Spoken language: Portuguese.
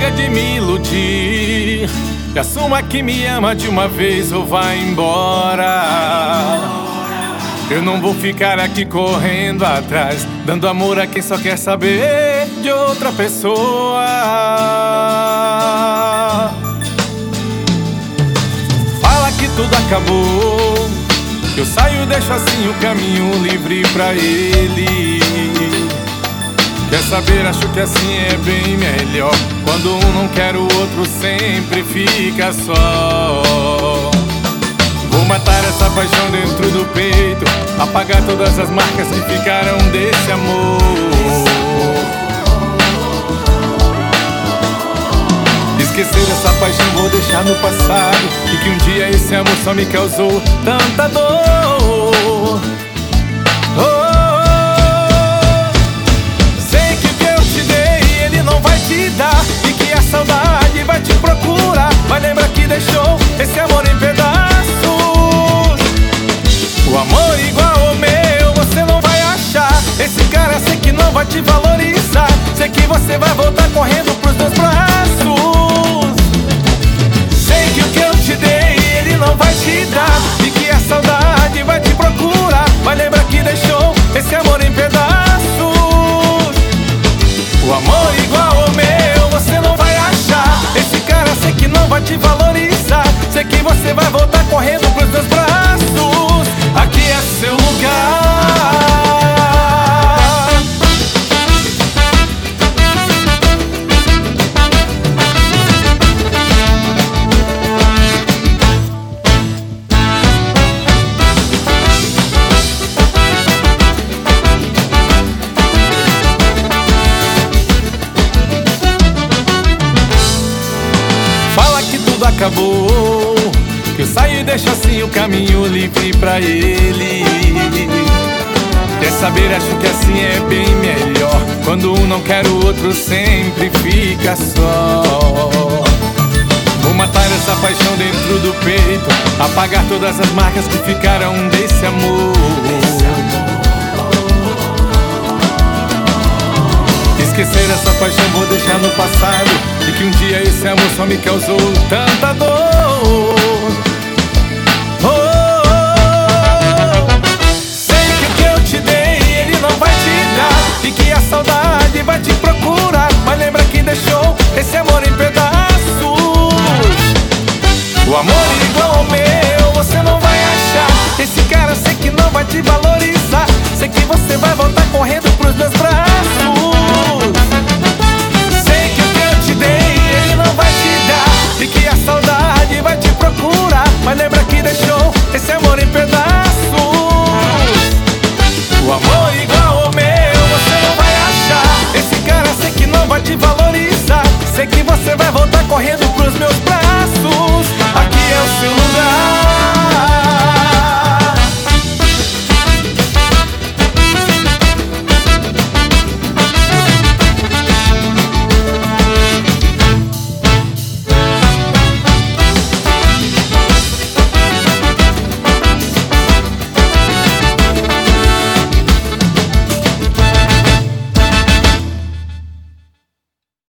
chega de me iludir e assuma que me ama de uma vez ou vai embora. Eu não vou ficar aqui correndo atrás, dando amor a quem só quer saber de outra pessoa. Fala que tudo acabou, eu saio e deixo assim o caminho livre pra ele. Quer saber, acho que assim é bem melhor. Quando um não quer, o outro sempre fica só. Vou matar essa paixão dentro do peito, apagar todas as marcas que ficaram desse amor. Esquecer essa paixão vou deixar no passado, e que um dia esse amor só me causou tanta dor. Sei que o que eu te dei ele não vai te dar, e que a saudade vai te procurar. Vai lembrar que deixou esse amor em pedaços. O amor igual ao meu você não vai achar. Esse cara sei que não vai te valorizar. Sei que você vai voltar correndo pros meus braços. Sei que o que eu te dei ele não vai te dar, e que a saudade vai te procurar. Vai lembrar que deixou esse amor em pedaços. O amor igual ao meu você não vai achar. Esse cara sei que não vai te valorizar. Sei que você vai voltar correndo pros meus braços. Aqui é seu lugar. Fala que tudo acabou, que eu saio e deixo assim o caminho livre pra ele. Quer saber, acho que assim é bem melhor. Quando um não quer, o outro sempre fica só. Vou matar essa paixão dentro do peito, apagar todas as marcas que ficaram desse amor. Esquecer essa paixão vou deixar no passado, e que um dia esse amor só me causou tanta dor.